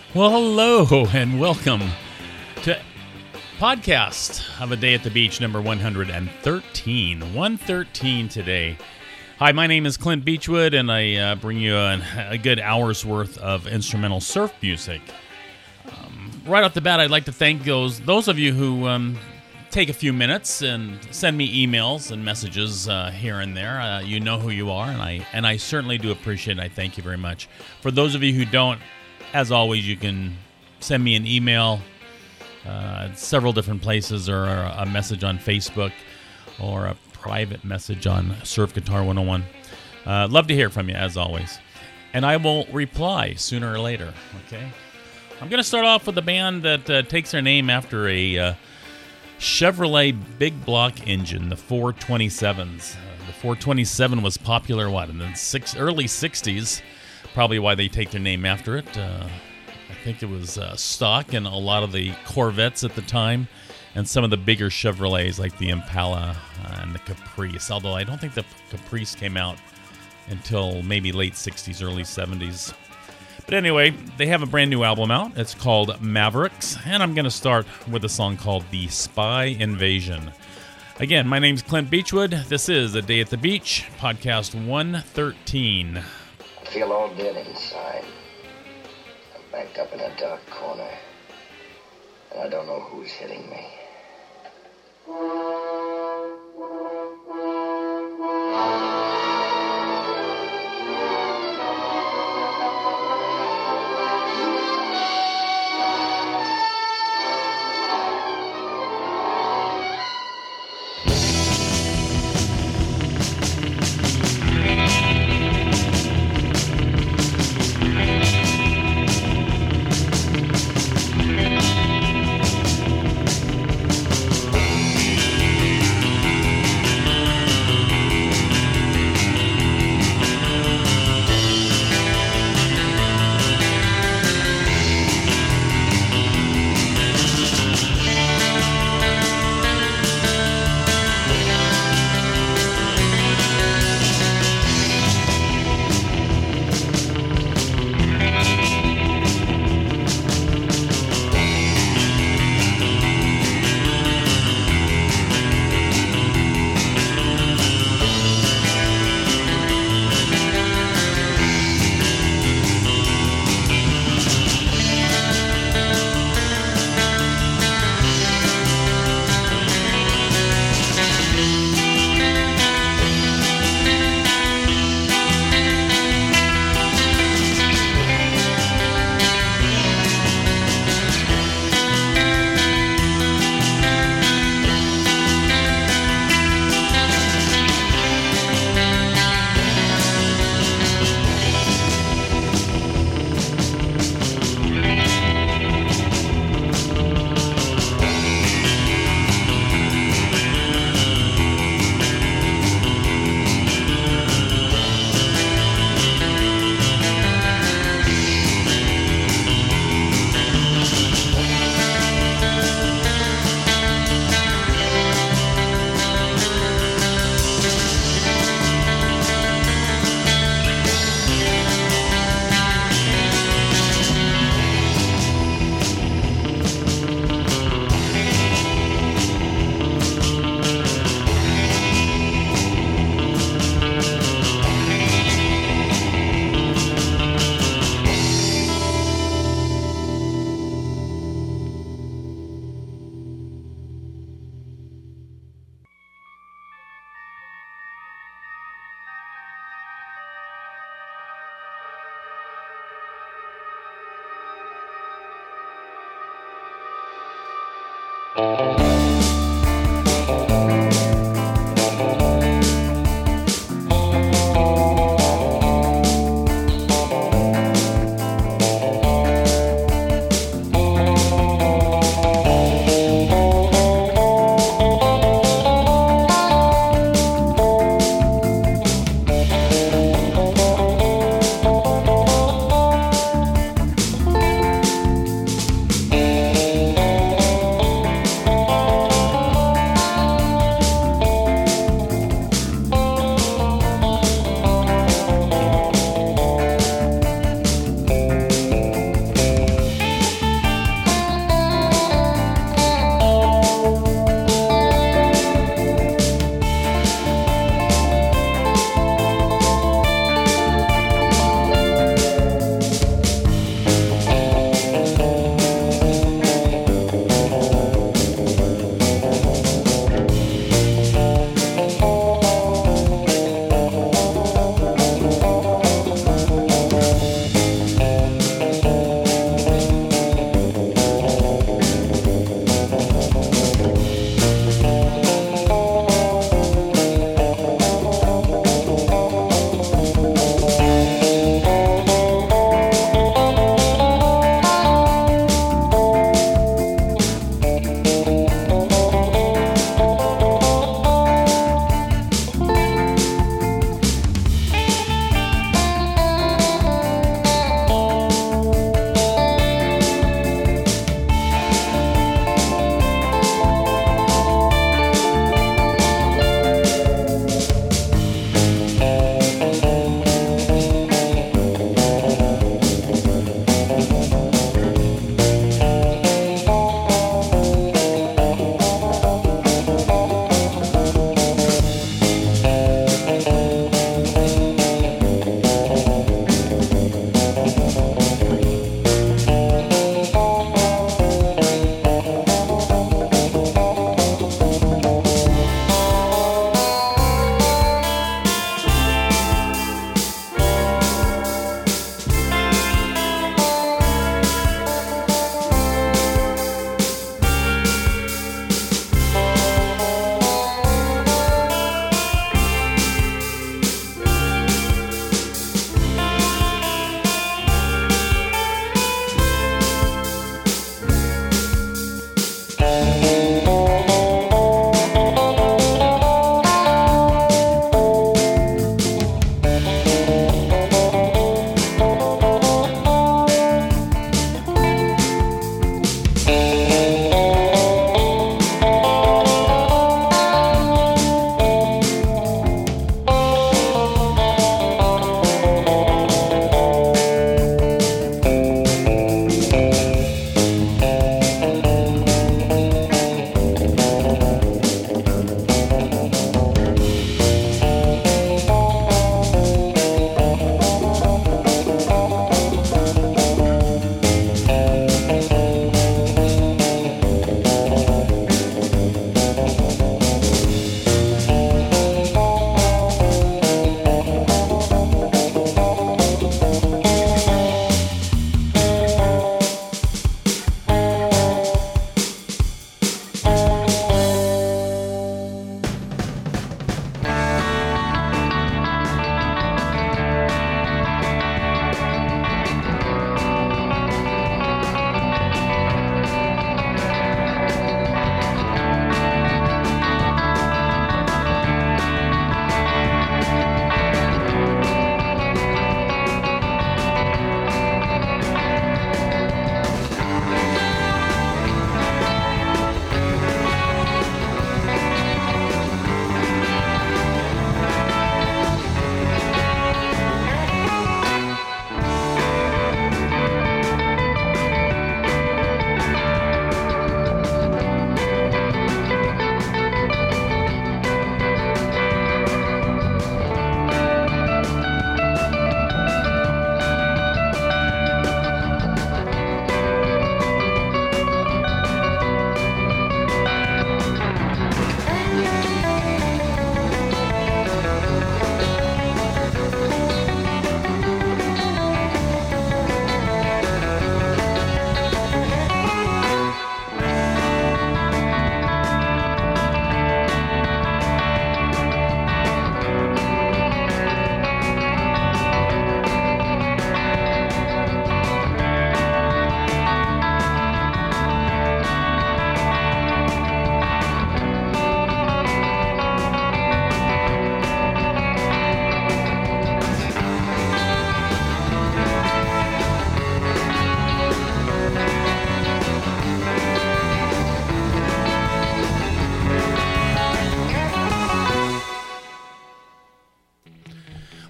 Well, hello and welcome to podcast of A Day at the Beach number 113. 113 today. Hi, my name is Clint Beechwood, and I bring you a good hour's worth of instrumental surf music. Right off the bat, I'd like to thank those of you who take a few minutes and send me emails and messages here and there. You know who you are, and I certainly do appreciate it. I thank you very much. For those of you who don't, as always, you can send me an email, several different places, or a message on Facebook, or a private message on Surf Guitar 101. Love to hear from you, as always. And I will reply sooner or later, okay? I'm going to start off with a band that takes their name after a Chevrolet big block engine, the 427s. The 427 was popular, in the early 60s. Probably why they take their name after it. I think it was stock in a lot of the Corvettes at the time, and some of the bigger Chevrolets like the Impala and the Caprice, although I don't think the Caprice came out until maybe late 60s, early 70s. But anyway, they have a brand new album out. It's called Mavericks, and I'm going to start with a song called The Spy Invasion. Again, my name's Clint Beechwood. This is A Day at the Beach, podcast 113. I feel all dead inside. I'm backed up in a dark corner, and I don't know who's hitting me.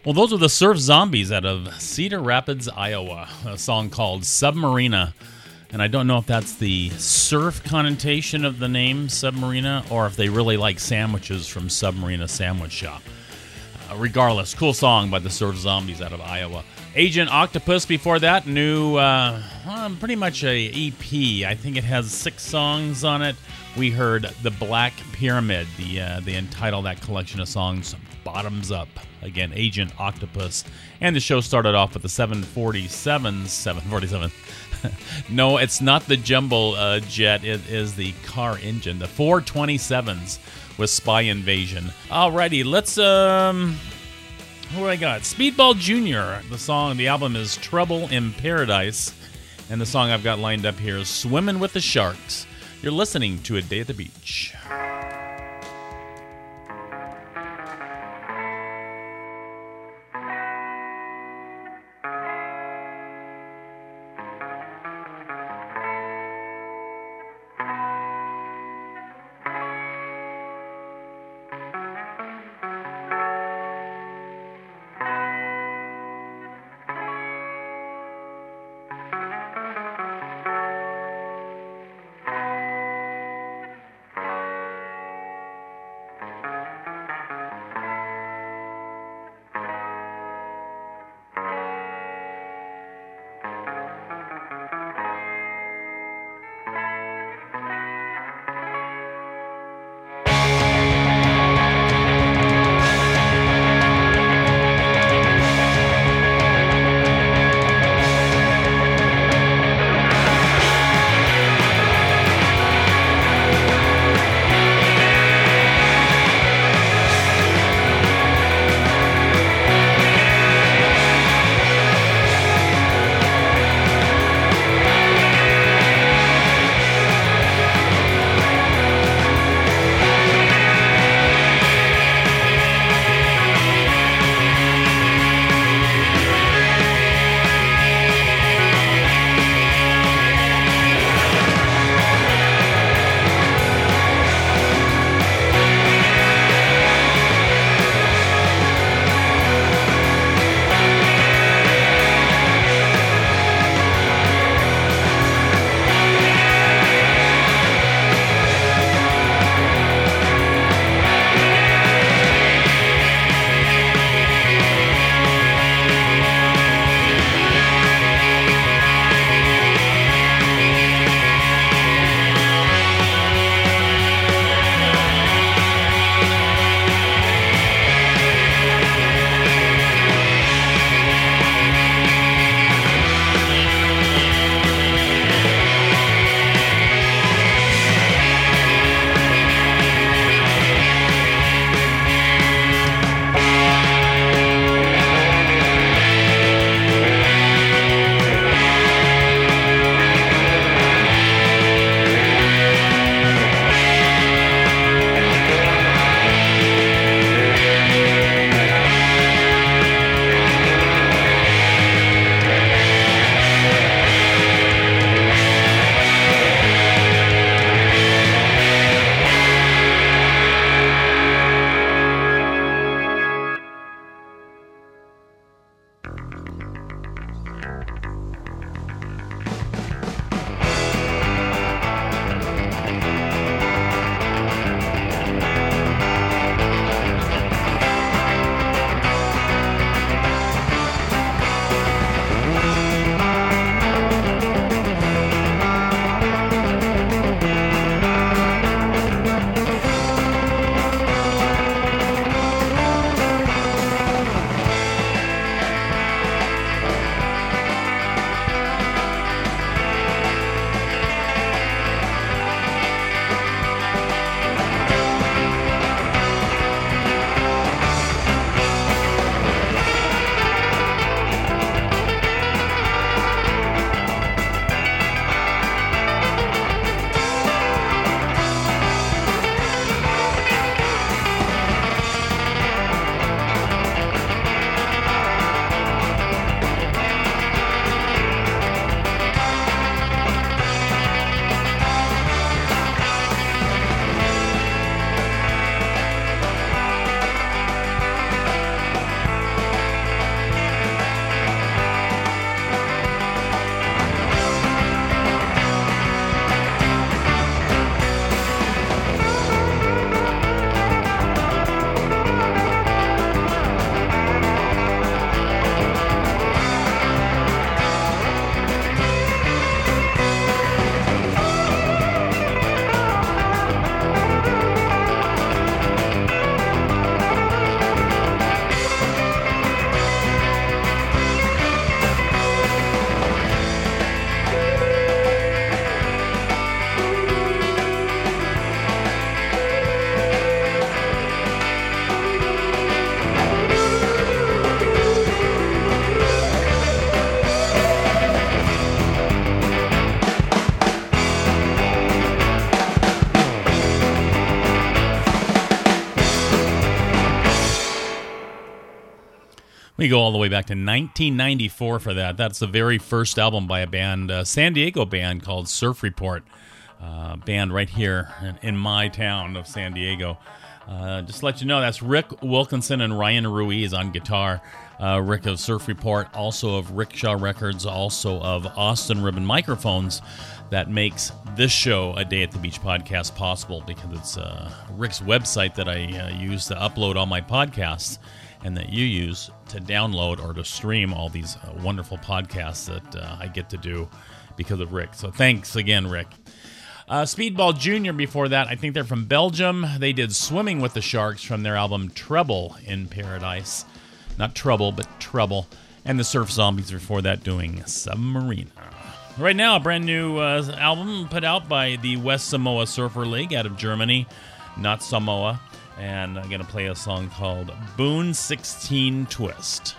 Well, those are the Surf Zombies out of Cedar Rapids, Iowa. A song called Submarina. And I don't know if that's the surf connotation of the name Submarina or if they really like sandwiches from Submarina Sandwich Shop. Regardless, cool song by the Surf Zombies out of Iowa. Agent Octopus before that, new, pretty much a EP. I think it has 6 songs on it. We heard The Black Pyramid, they entitle that collection of songs Bottoms Up. Again, Agent Octopus. And the show started off with the 747. No, it's not the jumbo jet. It is the car engine, the 427s with Spy Invasion. Alrighty, let's, who do I got? Speedball Jr. The album is Trouble in Paradise. And the song I've got lined up here is Swimming with the Sharks. You're listening to A Day at the Beach. We go all the way back to 1994 for that. That's the very first album by a band, a San Diego band called Surf Report. Band right here in my town of San Diego. Just to let you know, that's Rick Wilkinson and Ryan Ruiz on guitar. Rick of Surf Report, also of Rickshaw Records, also of Austin Ribbon Microphones. That makes this show, A Day at the Beach podcast, possible because it's Rick's website that I use to upload all my podcasts and that you use to download or to stream all these wonderful podcasts that I get to do because of Rick. So thanks again, Rick. Speedball Jr. before that, I think they're from Belgium. They did Swimming with the Sharks from their album Trouble in Paradise. Not Trouble, but Trouble. And the Surf Zombies before that doing Submarina. Right now, a brand new album put out by the West Samoa Surfer League out of Germany, not Samoa. And I'm going to play a song called Boone 16 Twist.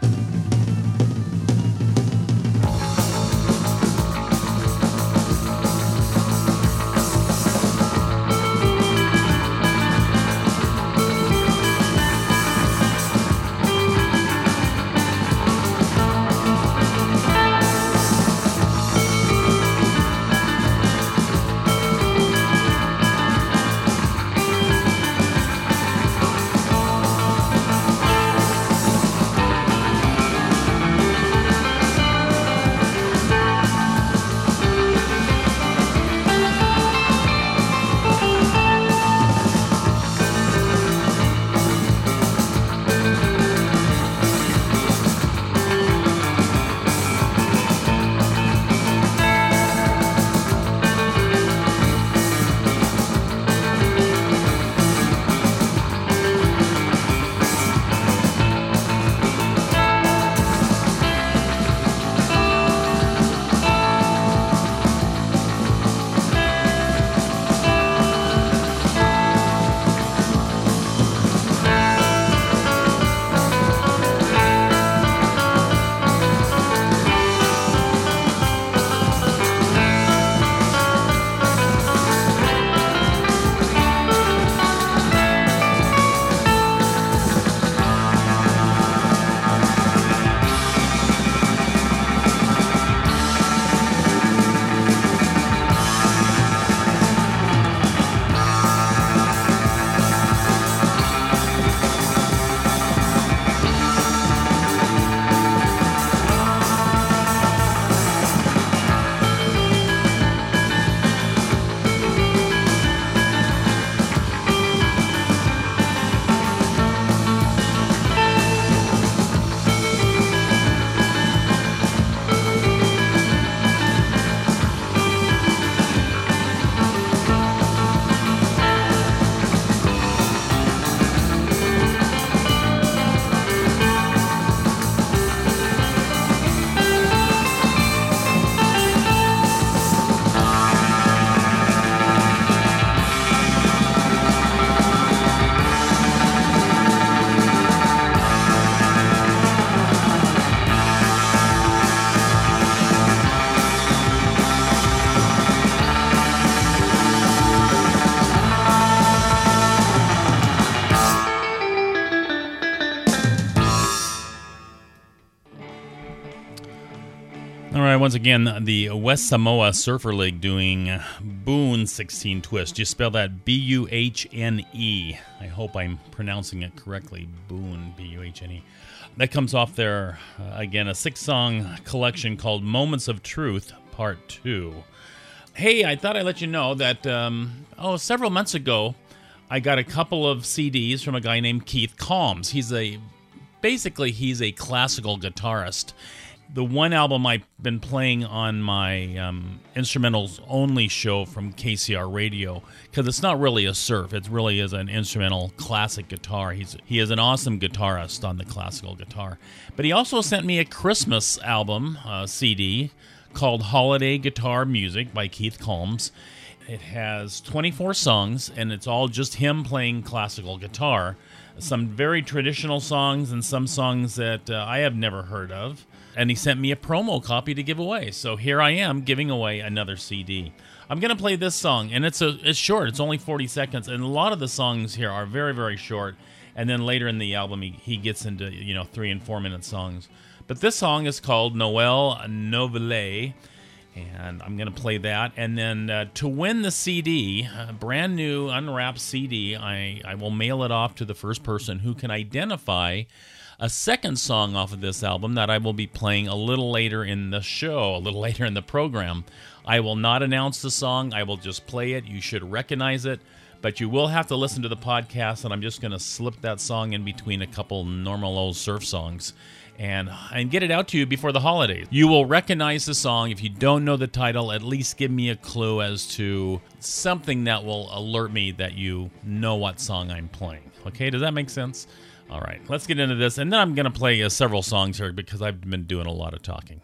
Once again, the West Samoa Surfer League doing Boone 16 Twist. You spell that B-U-H-N-E. I hope I'm pronouncing it correctly. Boone, B-U-H-N-E. That comes off their, again, a 6-song collection called Moments of Truth, Part 2. Hey, I thought I'd let you know that, several months ago, I got a couple of CDs from a guy named Keith Calms. He's a classical guitarist. The one album I've been playing on my instrumentals only show from KCR Radio, because it's not really a surf, it really is an instrumental classic guitar. He is an awesome guitarist on the classical guitar. But he also sent me a Christmas album, CD, called Holiday Guitar Music by Keith Calms. It has 24 songs, and it's all just him playing classical guitar. Some very traditional songs and some songs that I have never heard of. And he sent me a promo copy to give away. So here I am giving away another CD. I'm going to play this song, and it's short. It's only 40 seconds, and a lot of the songs here are very, very short. And then later in the album, he gets into 3 and 4 minute songs. But this song is called Noel Novelle, and I'm going to play that. And then to win the CD, a brand new unwrapped CD, I will mail it off to the first person who can identify a second song off of this album that I will be playing a little later in the show, a little later in the program. I will not announce the song. I will just play it. You should recognize it, but you will have to listen to the podcast, and I'm just going to slip that song in between a couple normal old surf songs and get it out to you before the holidays. You will recognize the song. If you don't know the title, at least give me a clue as to something that will alert me that you know what song I'm playing. Okay, does that make sense? All right, let's get into this, and then I'm going to play several songs here because I've been doing a lot of talking.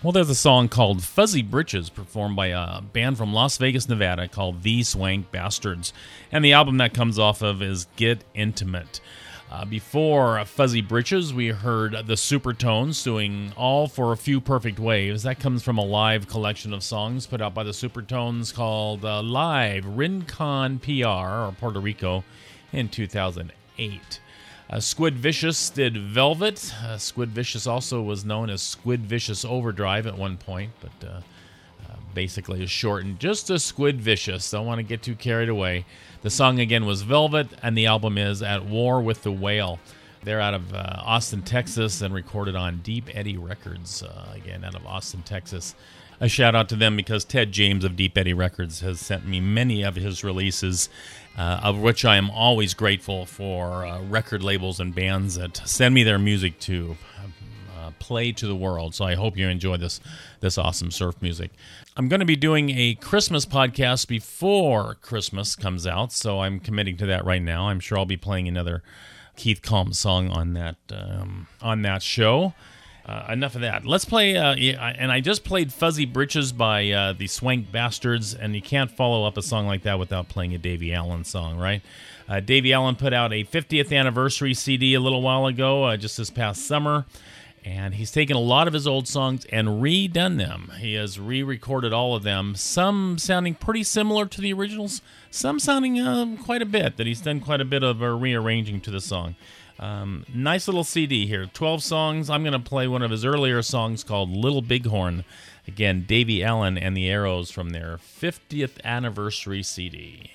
Well, there's a song called Fuzzy Britches performed by a band from Las Vegas, Nevada called The Swank Bastards. And the album that comes off of is Get Intimate. Before Fuzzy Britches, we heard the Supertones doing All for a Few Perfect Waves. That comes from a live collection of songs put out by the Supertones called Live Rincon PR, or Puerto Rico, in 2008. Squid Vicious did Velvet. Squid Vicious also was known as Squid Vicious Overdrive at one point, but basically is shortened just to Squid Vicious. Don't want to get too carried away. The song again was Velvet, and the album is At War with the Whale. They're out of Austin, Texas, and recorded on Deep Eddy Records, again out of Austin, Texas. A shout out to them because Ted James of Deep Eddy Records has sent me many of his releases, of which I am always grateful for record labels and bands that send me their music to play to the world. So I hope you enjoy this awesome surf music. I'm going to be doing a Christmas podcast before Christmas comes out, so I'm committing to that right now. I'm sure I'll be playing another Keith Calm song on that show. Enough of that. Let's play, and I just played Fuzzy Britches by the Swank Bastards, and you can't follow up a song like that without playing a Davy Allen song, right? Davy Allen put out a 50th anniversary CD a little while ago, just this past summer, and he's taken a lot of his old songs and redone them. He has re-recorded all of them, some sounding pretty similar to the originals, some sounding quite a bit, that he's done quite a bit of rearranging to the song. Nice little CD here, 12 songs. I'm going to play one of his earlier songs called Little Bighorn. Again, Davy Allen and the Arrows from their 50th anniversary CD.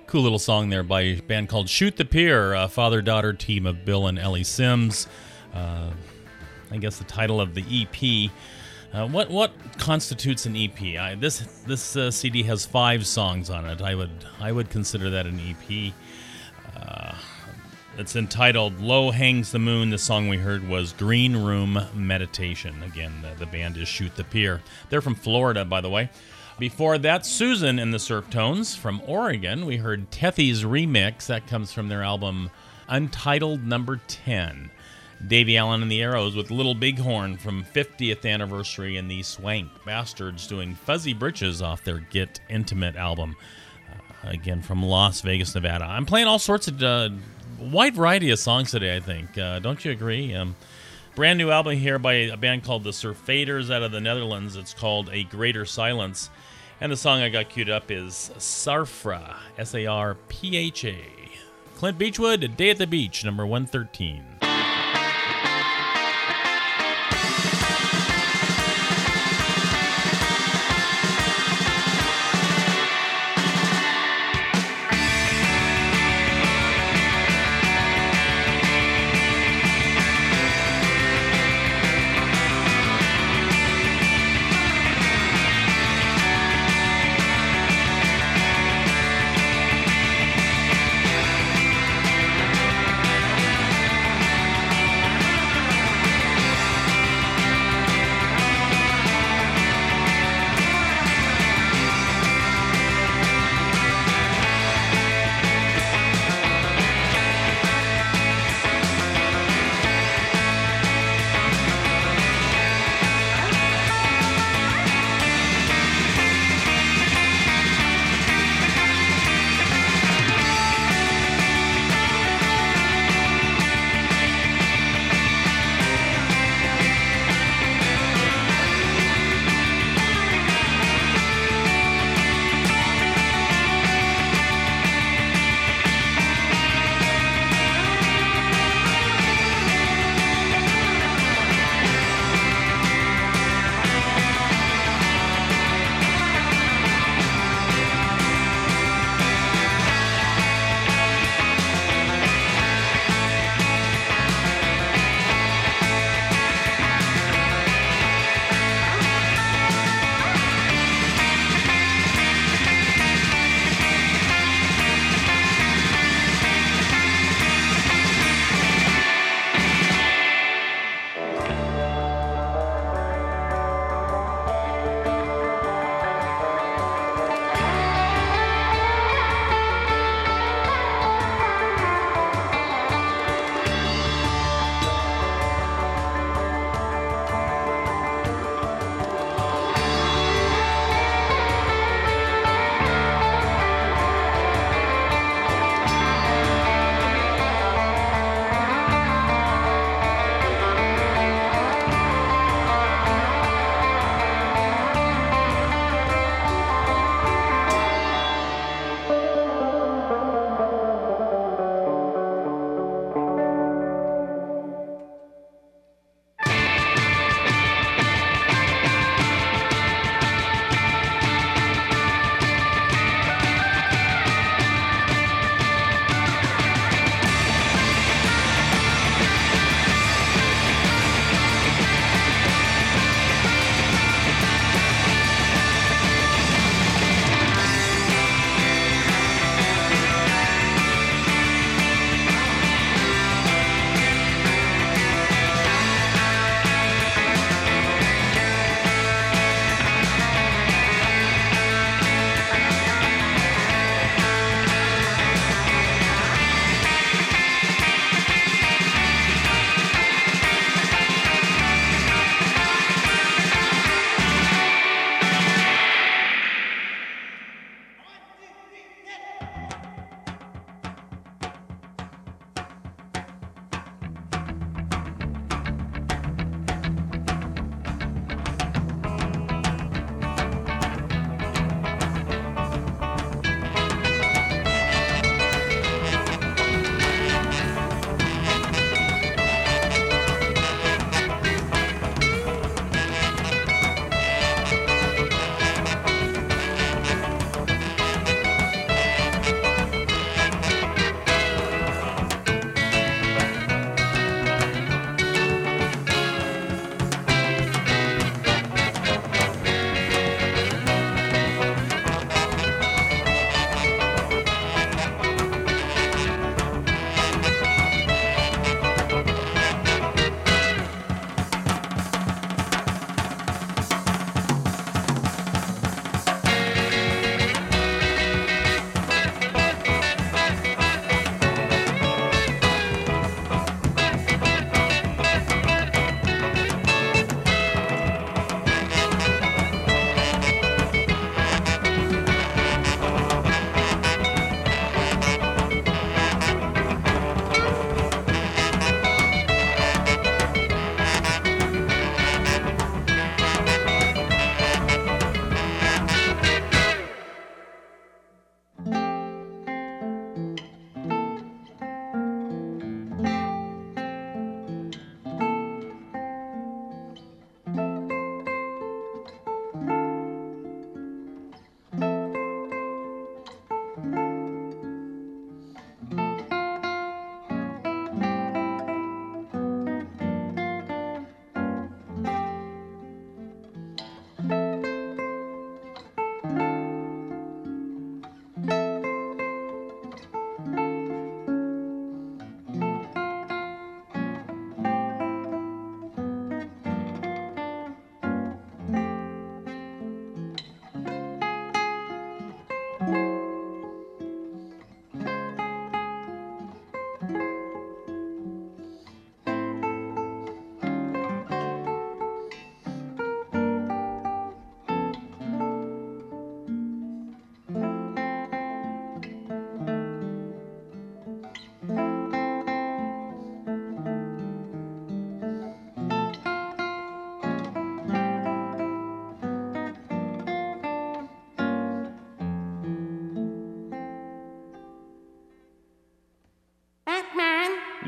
Cool little song there by a band called Shoot the Pier, a father-daughter team of Bill and Ellie Sims. I guess the title of the EP. What constitutes an EP? This CD has 5 songs on it. I would consider that an EP. It's entitled "Low Hangs the Moon." The song we heard was "Green Room Meditation." Again, the band is Shoot the Pier. They're from Florida, by the way. Before that, Susan and the Surf Tones from Oregon. We heard Tethy's remix. That comes from their album Untitled Number 10. Davey Allen and the Arrows with Little Bighorn from 50th anniversary, and the Swank Bastards doing Fuzzy Britches off their Get Intimate album. Again, from Las Vegas, Nevada. I'm playing all sorts of wide variety of songs today, I think. Don't you agree? Brand new album here by a band called the Surfaders out of the Netherlands. It's called A Greater Silence. And the song I got queued up is Sarfra, S-A-R-P-H-A. Clint Beachwood, A Day at the Beach, number 113.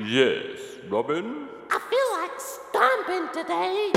Yes, Robin? I feel like stomping today.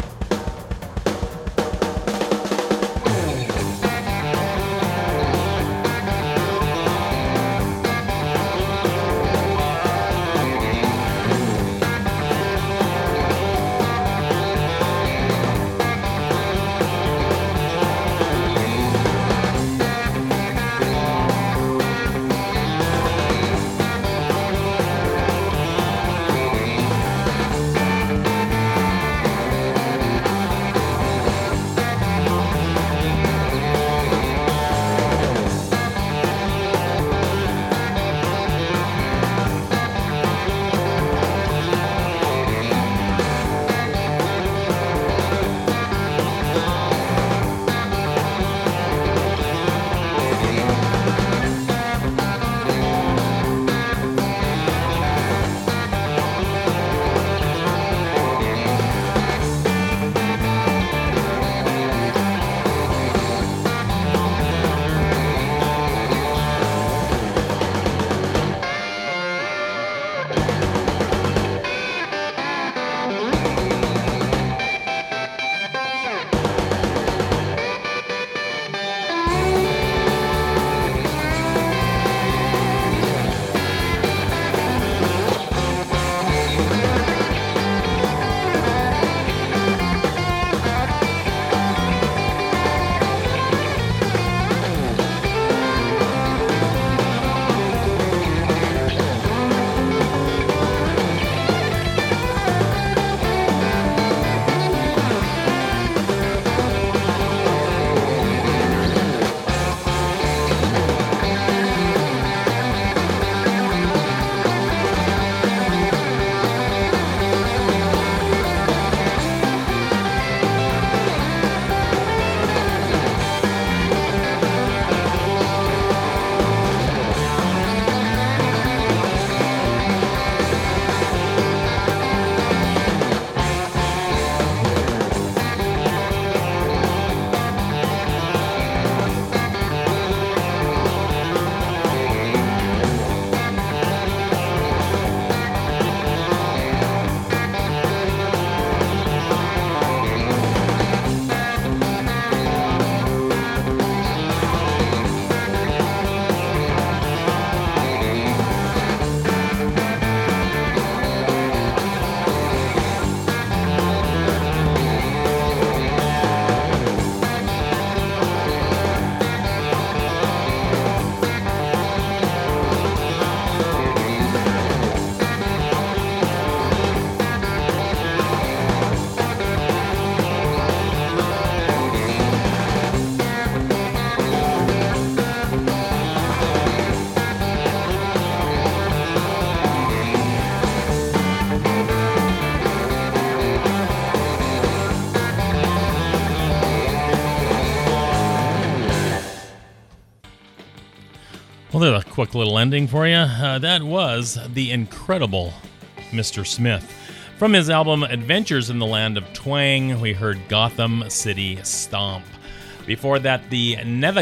Well, there's a quick little ending for you. That was the incredible Mr. Smith. From his album Adventures in the Land of Twang, we heard Gotham City Stomp. Before that, the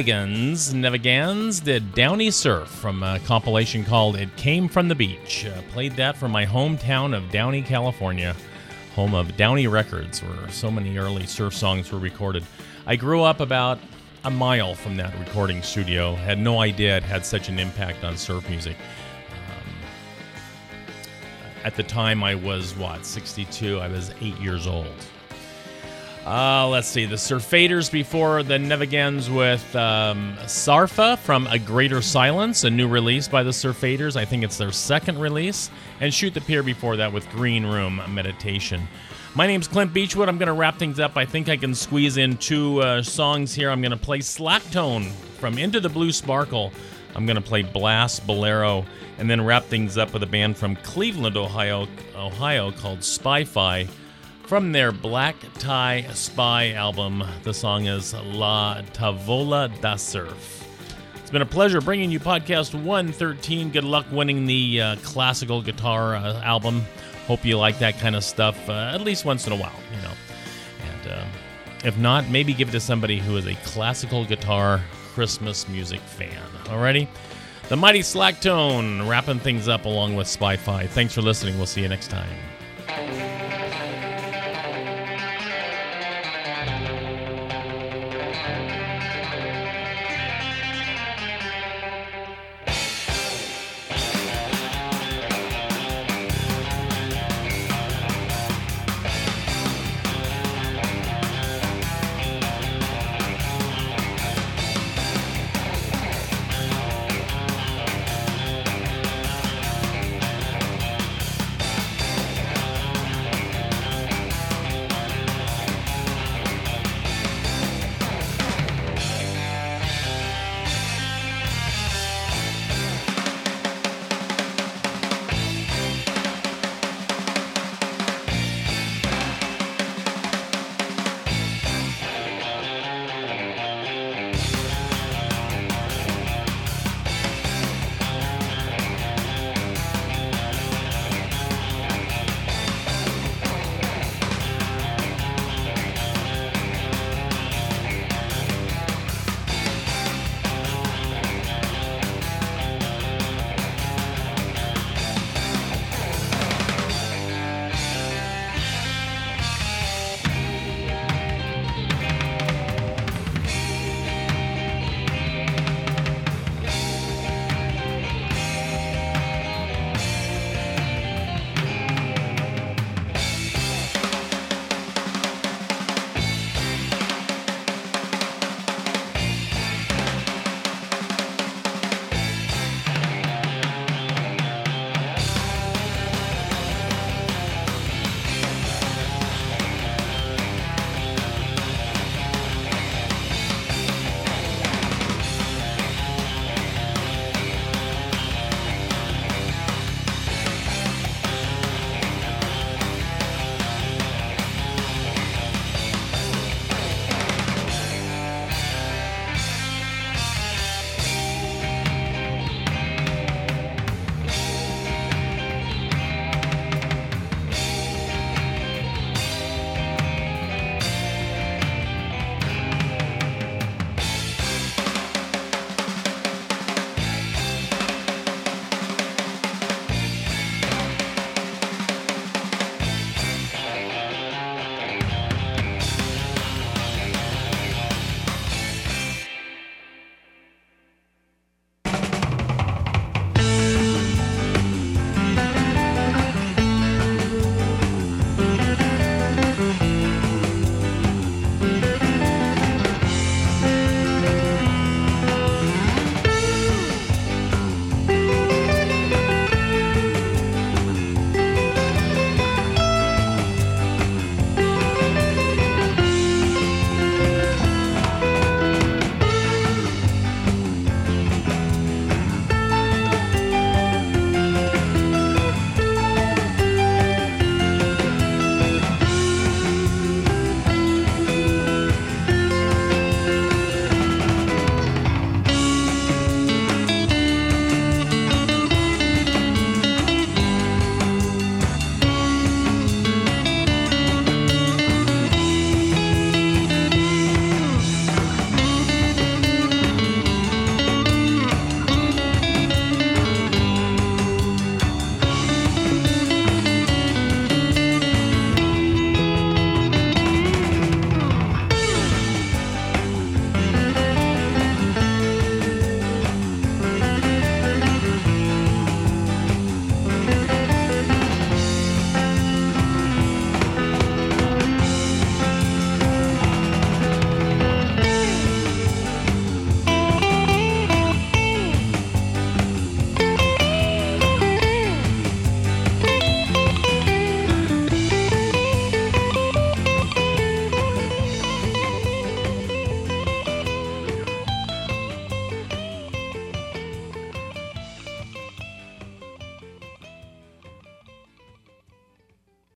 Nevagans did Downey Surf from a compilation called It Came From the Beach. Played that from my hometown of Downey, California, home of Downey Records, where so many early surf songs were recorded. I grew up about a mile from that recording studio. Had no idea it had such an impact on surf music. At the time, I was, 62? I was 8 years old. Let's see, the Surfaders before the Nevagans with Sarfa from A Greater Silence, a new release by the Surfaders. I think it's their second release. And Shoot the Pier before that with Green Room Meditation. My name's Clint Beechwood. I'm going to wrap things up. I think I can squeeze in two songs here. I'm going to play Slacktone from Into the Blue Sparkle. I'm going to play Blast Bolero, and then wrap things up with a band from Cleveland, Ohio called Spy-Fi. From their Black Tie Spy album, the song is La Tavola da Surf. It's been a pleasure bringing you podcast 113. Good luck winning the classical guitar album. Hope you like that kind of stuff at least once in a while, you know. And if not, maybe give it to somebody who is a classical guitar Christmas music fan. Alrighty? The Mighty Slacktone wrapping things up along with Spy Fi. Thanks for listening. We'll see you next time.